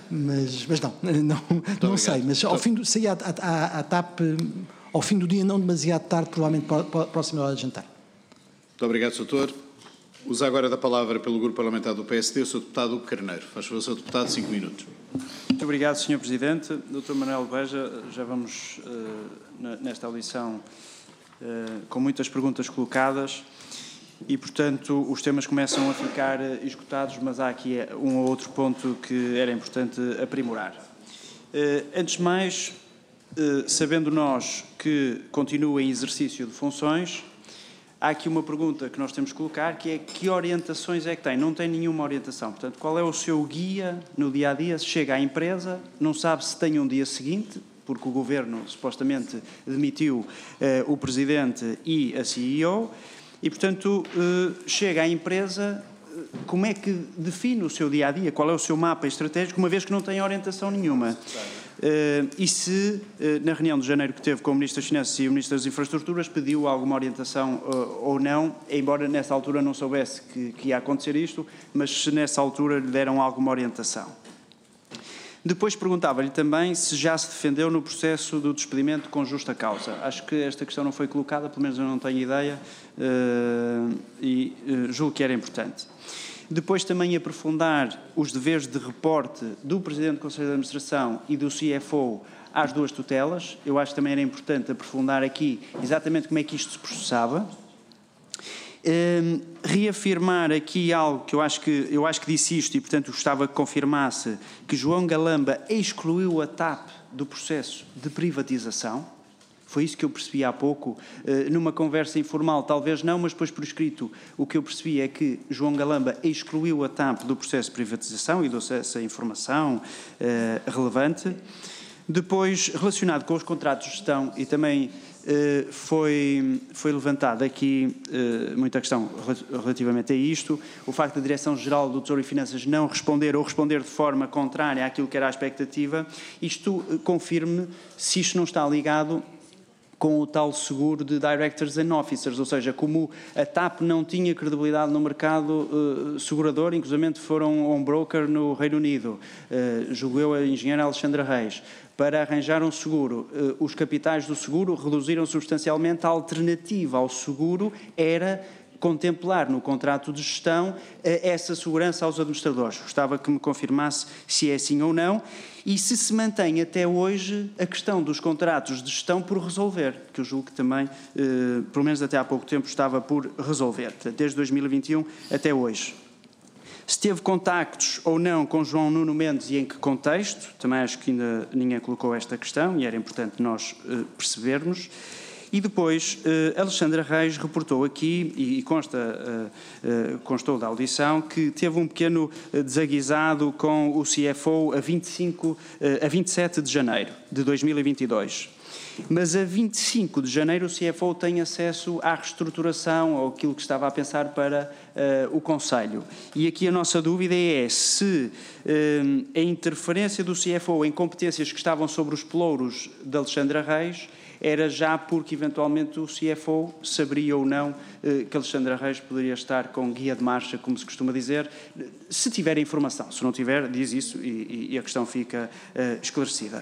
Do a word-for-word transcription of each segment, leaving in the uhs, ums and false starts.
mas, mas não, não, não sei. Mas ao fim do, saí à, à, à T A P ao fim do dia, não demasiado tarde, provavelmente próximo da hora de jantar. Muito obrigado, doutor. Usa agora da palavra pelo Grupo Parlamentar do P S D o senhor Deputado Hugo Carneiro. Faz favor, senhor Deputado, cinco minutos. Muito obrigado, senhor Presidente. doutor Manuel Beja, já vamos uh, nesta audição uh, com muitas perguntas colocadas e, portanto, os temas começam a ficar esgotados, mas há aqui um ou outro ponto que era importante aprimorar. Uh, antes de mais, uh, sabendo nós que continua em exercício de funções, há aqui uma pergunta que nós temos que colocar, que é que orientações é que tem? Não tem nenhuma orientação. Portanto, qual é o seu guia no dia-a-dia? Se chega à empresa, não sabe se tem um dia seguinte, porque o Governo supostamente demitiu eh, o Presidente e a C E O, e, portanto, eh, chega à empresa, como é que define o seu dia-a-dia? Qual é o seu mapa estratégico, uma vez que não tem orientação nenhuma? Uh, e se, uh, na reunião de janeiro que teve com o Ministro das Finanças e o Ministro das Infraestruturas, pediu alguma orientação uh, ou não, embora nessa altura não soubesse que, que ia acontecer isto, mas se nessa altura lhe deram alguma orientação. Depois perguntava-lhe também se já se defendeu no processo do despedimento com justa causa. Acho que esta questão não foi colocada, pelo menos eu não tenho ideia, uh, e uh, julgo que era importante. Depois também aprofundar os deveres de reporte do Presidente do Conselho de Administração e do C F O às duas tutelas. Eu acho que também era importante aprofundar aqui exatamente como é que isto se processava. Um, reafirmar aqui algo que eu acho que, eu acho que disse isto e, portanto, gostava que confirmasse que João Galamba excluiu a T A P do processo de privatização. Foi isso que eu percebi há pouco, numa conversa informal, talvez não, mas depois por escrito o que eu percebi é que João Galamba excluiu a T A P do processo de privatização e deu-se essa informação eh, relevante. Depois, relacionado com os contratos de gestão, e também eh, foi, foi levantada aqui eh, muita questão relativamente a isto, o facto da Direção-Geral do Tesouro e Finanças não responder ou responder de forma contrária àquilo que era a expectativa, isto eh, confirme se isto não está ligado com o tal seguro de Directors and Officers, ou seja, como a T A P não tinha credibilidade no mercado uh, segurador, inclusive foram a um broker no Reino Unido, uh, julgo eu a engenheira Alexandra Reis, para arranjar um seguro. Uh, os capitais do seguro reduziram substancialmente. A alternativa ao seguro era contemplar no contrato de gestão essa segurança aos administradores. Gostava que me confirmasse se é assim ou não e se se mantém até hoje a questão dos contratos de gestão por resolver, que eu julgo que também, eh, pelo menos até há pouco tempo, estava por resolver, desde dois mil e vinte e um até hoje. Se teve contactos ou não com João Nuno Mendes e em que contexto, também acho que ainda ninguém colocou esta questão e era importante nós eh, percebermos. E depois, uh, Alexandra Reis reportou aqui, e consta, uh, uh, constou da audição, que teve um pequeno uh, desaguisado com o C F O a, vinte e cinco, uh, a vinte e sete de janeiro de dois mil e vinte e dois. Mas a vinte e cinco de janeiro o C F O tem acesso à reestruturação ou aquilo que estava a pensar para uh, o Conselho. E aqui a nossa dúvida é se uh, a interferência do C F O em competências que estavam sobre os pelouros de Alexandra Reis era já porque, eventualmente, o C F O saberia ou não eh, que Alexandra Reis poderia estar com guia de marcha, como se costuma dizer, se tiver informação. Se não tiver, diz isso e, e a questão fica eh, esclarecida.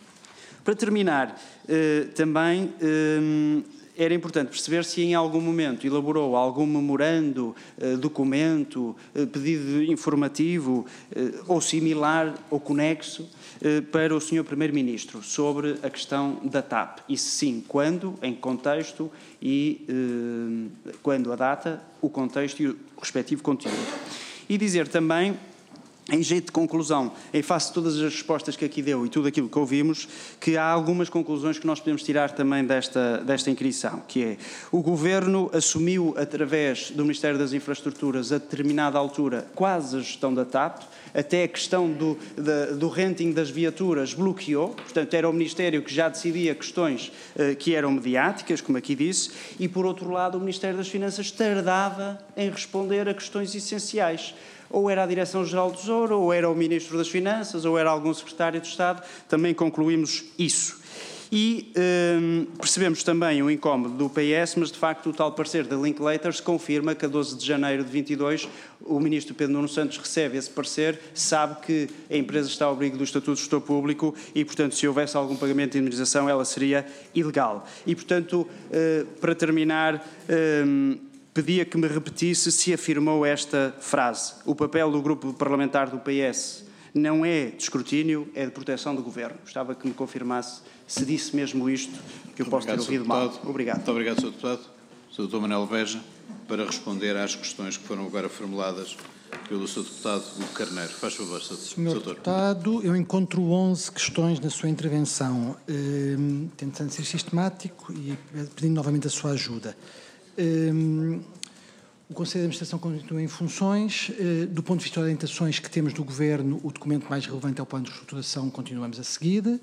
Para terminar, eh, também eh, era importante perceber se em algum momento elaborou algum memorando, eh, documento, eh, pedido informativo eh, ou similar ou conexo para o senhor Primeiro-Ministro sobre a questão da T A P. E se sim, quando, em que contexto e eh, quando a data, o contexto e o respectivo conteúdo. E dizer também, em jeito de conclusão, em face de todas as respostas que aqui deu e tudo aquilo que ouvimos, que há algumas conclusões que nós podemos tirar também desta, desta inquirição, que é, o Governo assumiu, através do Ministério das Infraestruturas, a determinada altura, quase a gestão da T A P, até a questão do, da, do renting das viaturas bloqueou, portanto era o Ministério que já decidia questões uh, que eram mediáticas, como aqui disse, e por outro lado o Ministério das Finanças tardava em responder a questões essenciais. Ou era a Direção-Geral do Tesouro, ou era o Ministro das Finanças, ou era algum Secretário de Estado, também concluímos isso. E hum, percebemos também o incómodo do P S, mas de facto o tal parecer da Linklaters confirma que a doze de janeiro de vinte e dois o ministro Pedro Nuno Santos recebe esse parecer, sabe que a empresa está ao abrigo do Estatuto de Gestor Público e, portanto, se houvesse algum pagamento de indemnização, ela seria ilegal. E, portanto, uh, para terminar, um, pedia que me repetisse se afirmou esta frase: o papel do grupo parlamentar do P S não é de escrutínio, é de proteção do Governo. Gostava que me confirmasse se disse mesmo isto, que eu posso ter ouvido mal. Obrigado. Muito obrigado, senhor Deputado. senhor doutor Manuel Beja, para responder às questões que foram agora formuladas pelo senhor Deputado Hugo Carneiro. Faz favor, senhor Senhor Deputado, eu encontro onze questões na sua intervenção, eh, tentando ser sistemático e pedindo novamente a sua ajuda. Eh, O Conselho de Administração continua em funções. Do ponto de vista de orientações que temos do Governo, o documento mais relevante é o Plano de Reestruturação, continuamos a seguir.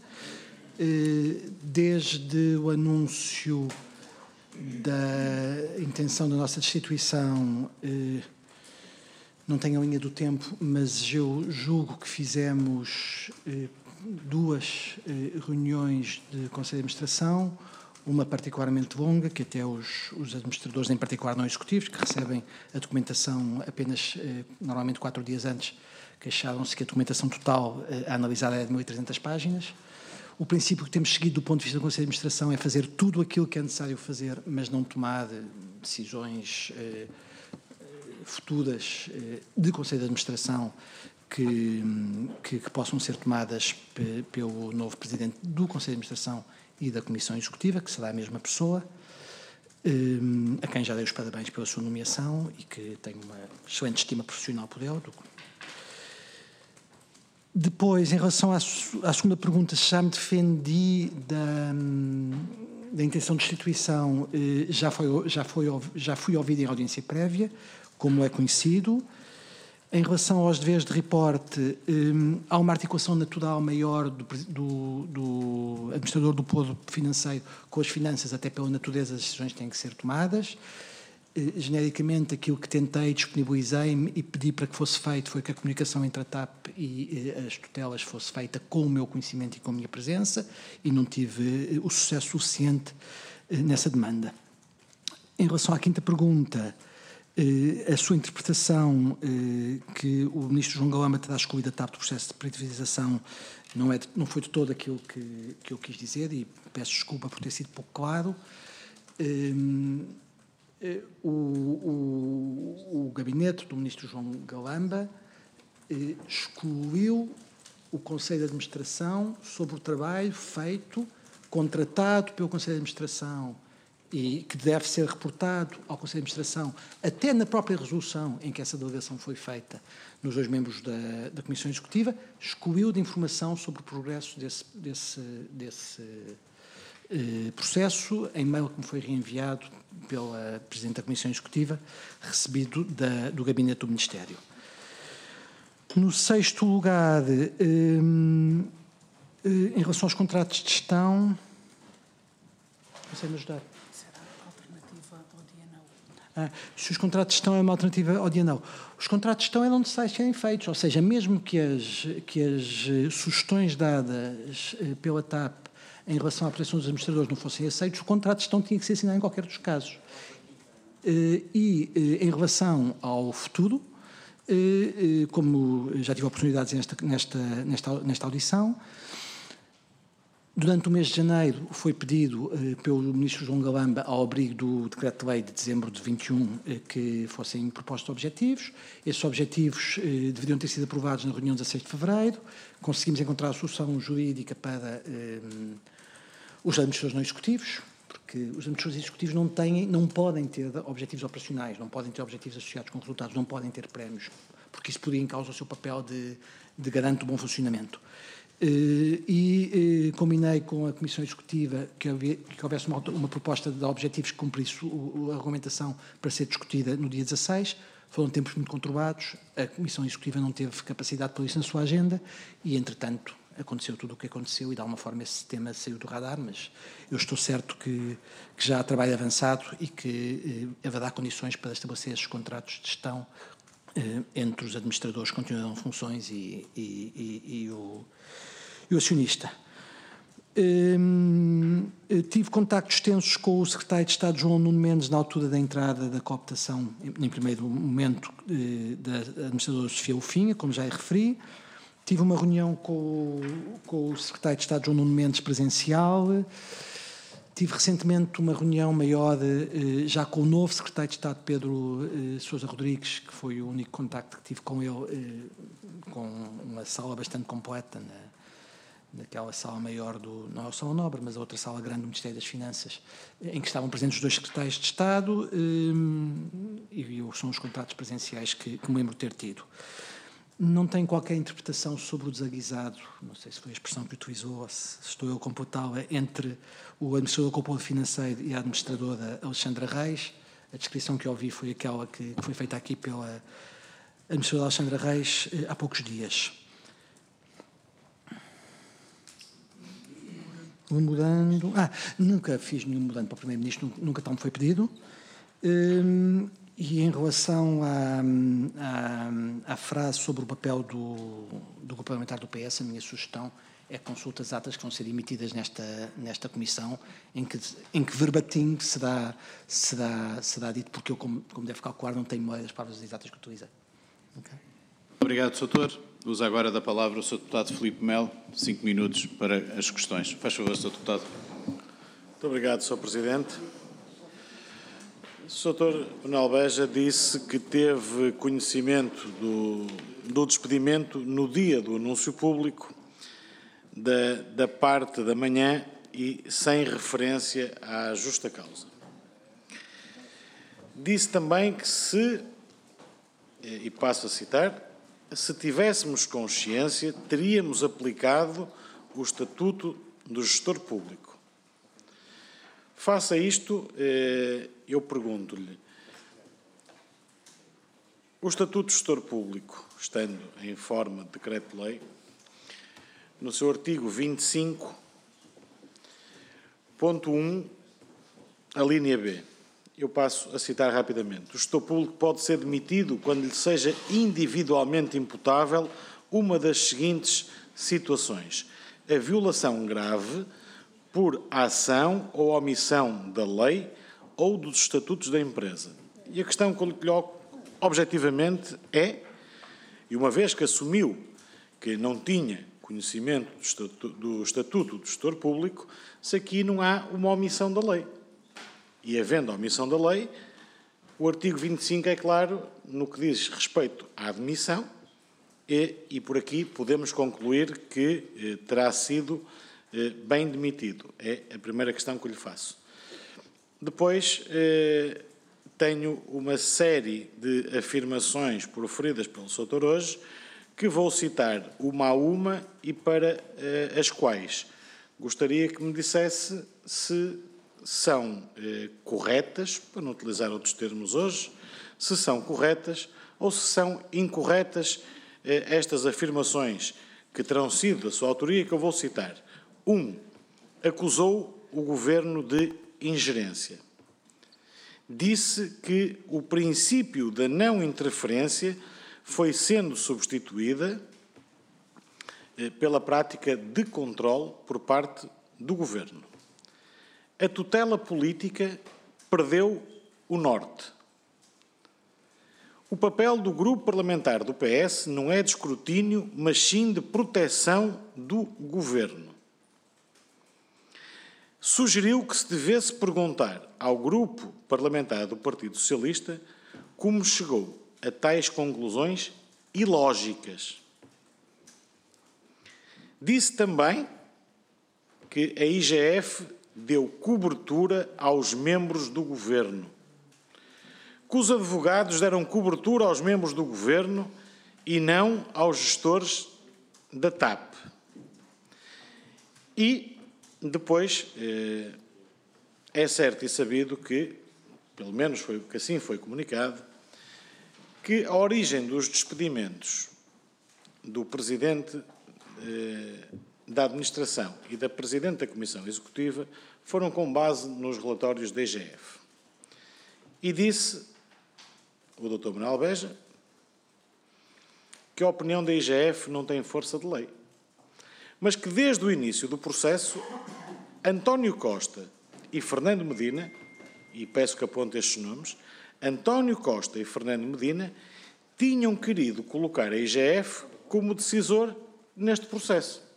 Desde o anúncio da intenção da nossa destituição, não tenho a linha do tempo, mas eu julgo que fizemos duas reuniões de Conselho de Administração, uma particularmente longa, que até os, os administradores, em particular não executivos, que recebem a documentação apenas, eh, normalmente, quatro dias antes, queixaram-se que a documentação total eh, a analisar é de mil e trezentas páginas. O princípio que temos seguido do ponto de vista do Conselho de Administração é fazer tudo aquilo que é necessário fazer, mas não tomar eh, decisões eh, futuras eh, de Conselho de Administração que, que, que possam ser tomadas pe, pelo novo Presidente do Conselho de Administração e da Comissão Executiva, que será a mesma pessoa, a quem já dei os parabéns pela sua nomeação e que tenho uma excelente estima profissional por ele. Depois, em relação à, à segunda pergunta, se já me defendi da, da intenção de destituição, já, foi, já, foi, já fui ouvido em audiência prévia, como é conhecido. Em relação aos deveres de reporte, um, há uma articulação natural maior do, do, do administrador do poder financeiro com as finanças, até pela natureza das decisões que têm que ser tomadas. Uh, genericamente, aquilo que tentei, disponibilizei-me e pedi para que fosse feito foi que a comunicação entre a T A P e uh, as tutelas fosse feita com o meu conhecimento e com a minha presença, e não tive uh, o sucesso suficiente uh, nessa demanda. Em relação à quinta pergunta, a sua interpretação que o ministro João Galamba terá excluído a T A P do processo de privatização não, é, não foi de todo aquilo que, que eu quis dizer, e peço desculpa por ter sido pouco claro. O, o, o gabinete do ministro João Galamba excluiu o Conselho de Administração sobre o trabalho feito, contratado pelo Conselho de Administração e que deve ser reportado ao Conselho de Administração, até na própria resolução em que essa delegação foi feita nos dois membros da, da Comissão Executiva, excluiu de informação sobre o progresso desse, desse, desse eh, processo, em mail que me foi reenviado pela Presidente da Comissão Executiva, recebido da, do Gabinete do Ministério. No sexto lugar, eh, eh, em relação aos contratos de gestão, consegue-me ajudar? Ah, se os contratos de gestão é uma alternativa ao dia não. Os contratos de gestão eram necessários serem feitos, ou seja, mesmo que as, que as sugestões dadas pela T A P em relação à proteção dos administradores não fossem aceitos, o contrato de gestão tinha que ser assinado em qualquer dos casos. E em relação ao futuro, como já tive a oportunidade de dizer nesta, nesta, nesta, nesta audição, durante o mês de janeiro foi pedido eh, pelo ministro João Galamba, ao abrigo do decreto-lei de dezembro de vinte e um, eh, que fossem propostos objetivos. Esses objetivos eh, deveriam ter sido aprovados na reunião de dezasseis de fevereiro. Conseguimos encontrar a solução jurídica para eh, os administradores não executivos, porque os administradores executivos não, têm, não podem ter objetivos operacionais, não podem ter objetivos associados com resultados, não podem ter prémios, porque isso poderia em causa o seu papel de, de garante do bom funcionamento. Uh, e uh, combinei com a Comissão Executiva que, havia, que houvesse uma, uma proposta de objetivos que cumprisse o, a argumentação para ser discutida no dia dezasseis. Foram tempos muito conturbados, a Comissão Executiva não teve capacidade para isso na sua agenda e, entretanto, aconteceu tudo o que aconteceu e, de alguma forma, esse tema saiu do radar, mas eu estou certo que, que já há trabalho avançado e que uh, haverá condições para estabelecer esses contratos de gestão uh, entre os administradores que continuarão funções e, e, e, e o... e o acionista. Hum, tive contactos extensos com o secretário de Estado João Nuno Mendes na altura da entrada da cooptação, em, em primeiro momento, eh, da administradora Sofia Ufinha, como já referi. Tive uma reunião com, com o secretário de Estado João Nuno Mendes presencial. Tive recentemente uma reunião maior eh, já com o novo secretário de Estado, Pedro eh, Sousa Rodrigues, que foi o único contacto que tive com ele, eh, com uma sala bastante completa, na, naquela sala maior, do, não é o Salão Nobre, mas a outra sala grande do Ministério das Finanças, em que estavam presentes os dois secretários de Estado, eh, e são os contactos presenciais que, que me lembro ter tido. Não tenho qualquer interpretação sobre o desaguisado, não sei se foi a expressão que utilizou, ou se estou eu a computá-la, entre o administrador do Controle Financeiro e a administradora Alexandra Reis. A descrição que eu ouvi foi aquela que, que foi feita aqui pela administradora Alexandra Reis eh, há poucos dias. Mudando... Ah, nunca fiz nenhum mudando para o Primeiro-Ministro, nunca tal me foi pedido. Hum, E em relação à, à, à frase sobre o papel do, do grupo parlamentar do P S, a minha sugestão é consulta as atas que vão ser emitidas nesta, nesta comissão, em que, em que verbatim será, será, será dito, porque eu, como, como deve calcular, não tenho memória das palavras exatas que utilizei. Okay. Obrigado, doutor. Usa agora da palavra o senhor deputado Filipe Melo, cinco minutos para as questões. Faz favor, senhor deputado. Muito obrigado, senhor Presidente. O doutor Manuel Beja disse que teve conhecimento do, do despedimento no dia do anúncio público, da, da parte da manhã e sem referência à justa causa. Disse também que se, e passo a citar, se tivéssemos consciência, teríamos aplicado o Estatuto do Gestor Público. Face a isto, eu pergunto-lhe, o Estatuto do Gestor Público, estando em forma de decreto-lei, no seu artigo vinte e cinco, ponto um, a linha B, eu passo a citar rapidamente. O gestor público pode ser demitido quando lhe seja individualmente imputável uma das seguintes situações: a violação grave por ação ou omissão da lei ou dos estatutos da empresa. E a questão que eu lhe coloco objetivamente é, e uma vez que assumiu que não tinha conhecimento do estatuto, do estatuto do gestor público, se aqui não há uma omissão da lei. E havendo a omissão da lei, o artigo vinte e cinco é claro no que diz respeito à admissão e, e por aqui podemos concluir que eh, terá sido eh, bem demitido. É a primeira questão que eu lhe faço. Depois, eh, tenho uma série de afirmações proferidas pelo doutor hoje que vou citar uma a uma e para eh, as quais gostaria que me dissesse se são eh, corretas, para não utilizar outros termos hoje, se são corretas ou se são incorretas eh, estas afirmações que terão sido da sua autoria, que eu vou citar. Um, acusou o Governo de ingerência. Disse que o princípio da não interferência foi sendo substituída eh, pela prática de controle por parte do Governo. A tutela política perdeu o norte. O papel do grupo parlamentar do P S não é de escrutínio, mas sim de proteção do Governo. Sugeriu que se devesse perguntar ao grupo parlamentar do Partido Socialista como chegou a tais conclusões ilógicas. Disse também que a I G F deu cobertura aos membros do Governo, que os advogados deram cobertura aos membros do Governo e não aos gestores da T A P. E depois eh, é certo e sabido que, pelo menos foi que assim foi comunicado, que a origem dos despedimentos do Presidente eh, da Administração e da Presidente da Comissão Executiva foram com base nos relatórios da I G F. E disse o doutor Manuel Beja que a opinião da I G F não tem força de lei. mas que desde o início do processo, António Costa e Fernando Medina, e peço que aponte estes nomes, António Costa e Fernando Medina tinham querido colocar a I G F como decisor neste processo.